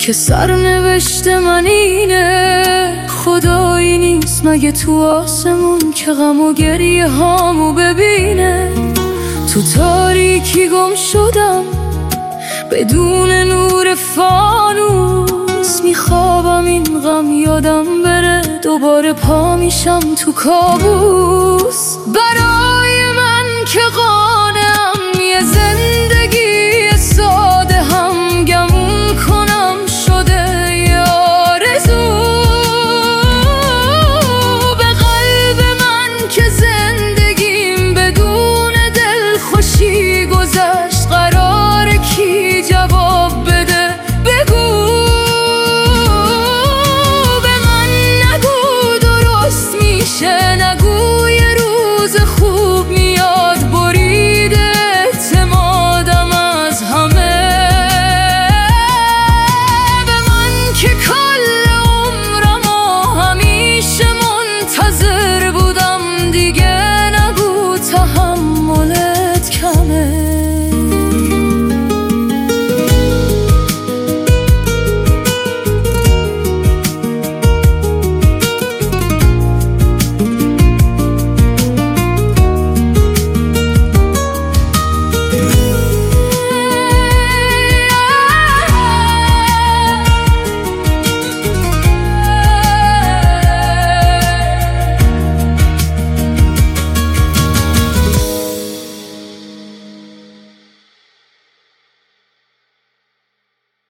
که سرنوشت من اینه. خدایی نیست مگه تو آسمون که غم و گریه هامو ببینه. تو تاریکی گم شدم بدون نور فانوس، میخوابم این غم یادم بره، دوباره پا میشم تو کابوس. برای